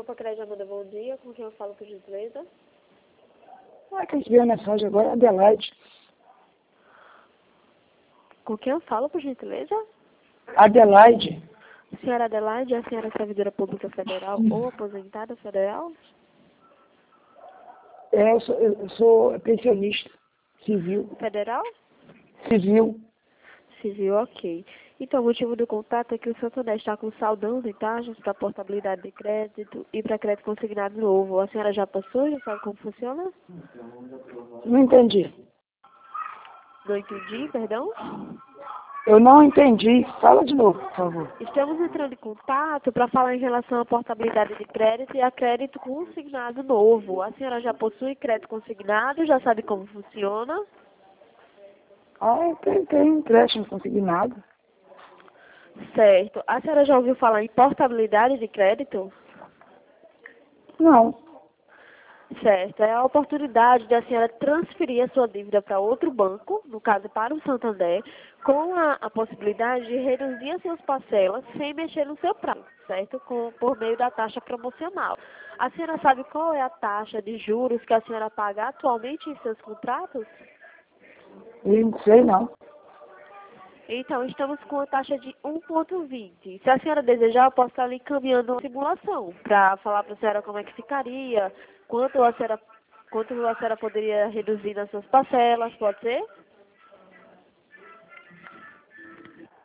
Copa Crédito Amanda, bom dia. Com quem eu falo, por gentileza? Que a gente viu a mensagem agora, Adelaide. Com quem eu falo, por gentileza? Adelaide. Senhora Adelaide, é a senhora servidora pública federal ou aposentada federal? Eu sou pensionista. Civil. Federal? Civil. Civil, ok. Então, o motivo do contato é que o Santander está com saldão de taxas para portabilidade de crédito e para crédito consignado novo. A senhora já passou? Já sabe como funciona? Não entendi. Não entendi, perdão? Eu não entendi. Fala de novo, por favor. Estamos entrando em contato para falar em relação à portabilidade de crédito e a crédito consignado novo. A senhora já possui crédito consignado? Já sabe como funciona? Tem empréstimo consignado. Certo. A senhora já ouviu falar em portabilidade de crédito? Não. Certo. É a oportunidade de a senhora transferir a sua dívida para outro banco, no caso para o Santander, com a possibilidade de reduzir as suas parcelas sem mexer no seu prazo, certo? Por meio da taxa promocional. A senhora sabe qual é a taxa de juros que a senhora paga atualmente em seus contratos? Eu não sei, não. Então, estamos com a taxa de 1,20. Se a senhora desejar, eu posso estar lhe encaminhando uma simulação para falar para a senhora como é que ficaria, quanto a senhora poderia reduzir nas suas parcelas, pode ser?